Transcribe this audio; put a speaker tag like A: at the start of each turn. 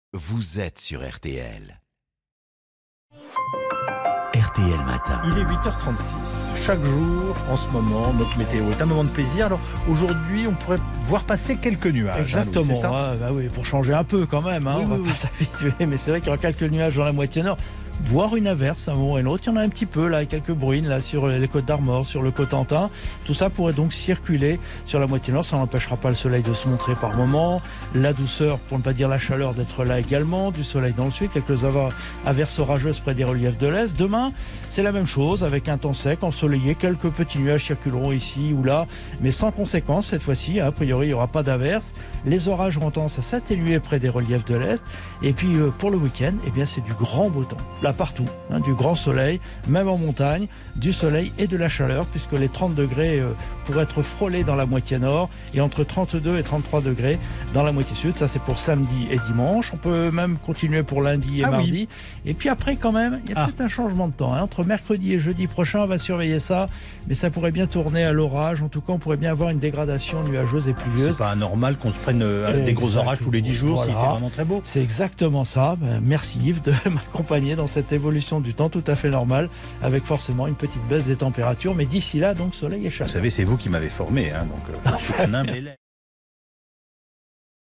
A: Vous êtes sur RTL. RTL Matin.
B: Il est 8h36. Chaque jour, en ce moment, notre météo est un moment de plaisir. Alors aujourd'hui, on pourrait voir passer quelques nuages.
C: Exactement,
B: Louis, c'est ça
C: oui, pour changer un peu quand même.
B: Oui,
C: on va pas s'habituer, mais c'est vrai qu'il y aura quelques nuages dans la moitié nord. Voire une averse un moment et l'autre. Il y en a un petit peu là, quelques bruines là sur les côtes d'Armor, sur le Cotentin. Tout ça pourrait donc circuler sur la moitié nord. Ça n'empêchera pas le soleil de se montrer par moment. La douceur, pour ne pas dire la chaleur, d'être là également. Du soleil dans le sud, quelques averses orageuses près des reliefs de l'Est. Demain, c'est la même chose avec un temps sec, ensoleillé. Quelques petits nuages circuleront ici ou là, mais sans conséquence cette fois-ci. A priori, il n'y aura pas d'averse. Les orages auront tendance à s'atténuer près des reliefs de l'Est. Et puis pour le week-end, eh bien, c'est du grand beau temps. Là, partout, du grand soleil, même en montagne, du soleil et de la chaleur, puisque les 30 degrés pourraient être frôlés dans la moitié nord et entre 32 et 33 degrés dans la moitié sud. Ça, c'est pour samedi et dimanche. On peut même continuer pour lundi et mardi.
B: Oui.
C: Et puis après, quand même, il y a peut-être un changement de temps. Entre mercredi et jeudi prochain, on va surveiller ça, mais ça pourrait bien tourner à l'orage. En tout cas, on pourrait bien avoir une dégradation nuageuse et pluvieuse.
B: C'est pas anormal qu'on se prenne des gros orages tous les 10 jours,
C: voilà.
B: s'il fait vraiment très beau.
C: C'est exactement ça. Merci Yves de m'accompagner dans cette évolution du temps tout à fait normale, avec forcément une petite baisse des températures. Mais d'ici là, donc, soleil et chaleur.
B: Vous savez, c'est vous qui m'avez formé, donc je suis un humble élève.